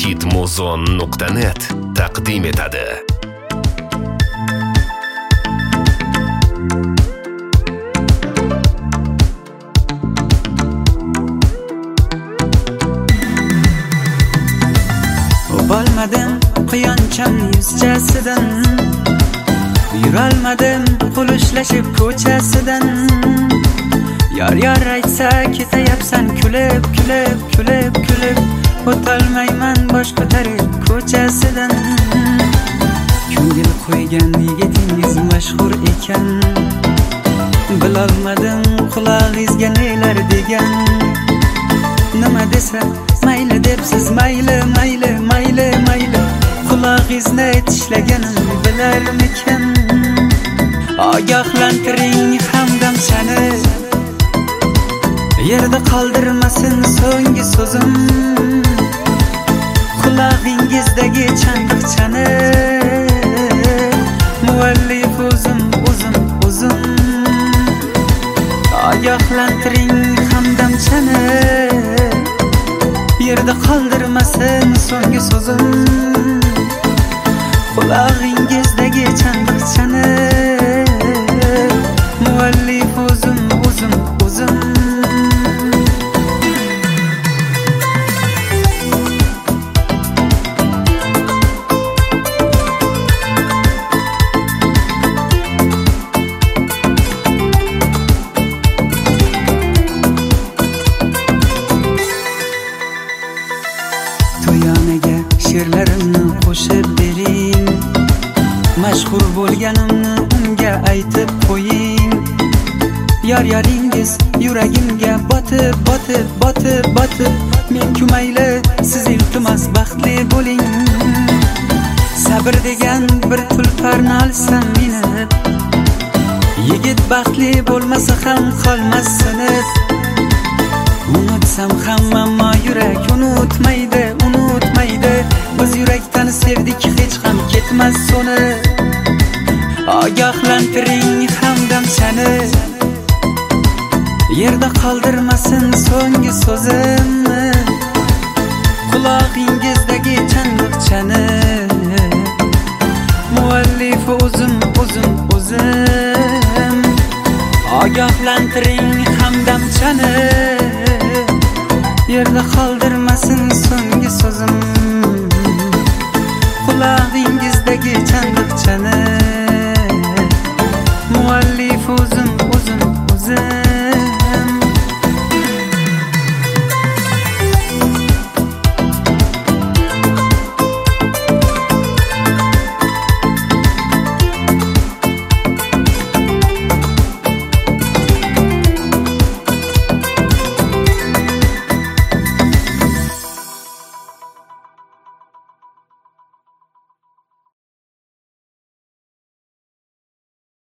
hidmuzon.net taqdim etadi. Bo'lmadim quyoncham yuzchasidan, yurolmadim qo'l ushlashib ko'chasidan. Yar aytsa ketayapsan kulib, kulib, kulib, kulib. O'tolmayman bosh ko'tarib ko'chasidan. Ko'ngil qo'ygan yigitingiz mashhur ekan, bilolmadim qulog'ingizga nelar degan. Nima desa mayli debsiz, mayli, mayli, mayli, mayli. Qulog'ingizni tishlaganim bilarmikan? Ogohlantiring hamdamchani, yerda qoldirmasin so'nggi so'zim. Qulog'ingizdagi chandiqchani muallif o'zim, o'zim. Ogohlantiring hamdamchani, yerda qoldirmasin so'nggi so'zim. Qulog'ingizdagi chandiqchani muallif o'zim, o'zim. To'yonaga she'rlarimni qo'shib bering, mashhur bo'lganimni unga aytib qo'ying. Yaringiz yuragimga botib, botib, botib, botib. Men kumayli, siz iltimos baxtli bo'ling. Sabr degan bir tulparni olsam minib, yigit baxtli bo'lmasa ham qolmas sinib. Unutsam ham ammo yurak unutmaydi. Biz yurakdan sevdik, hech ham ketmas so'ni. Ogohlantiring hamdamchani, yerda qoldirmasin so'nggi so'zim. Qulog'ingizdagi chandiqchani muallif o'zim. Ogohlantiring hamdamchani, yerda qoldirmasin so'nggi so'zim. Qulog'ingizdagi chandiqchani muallif o'zim.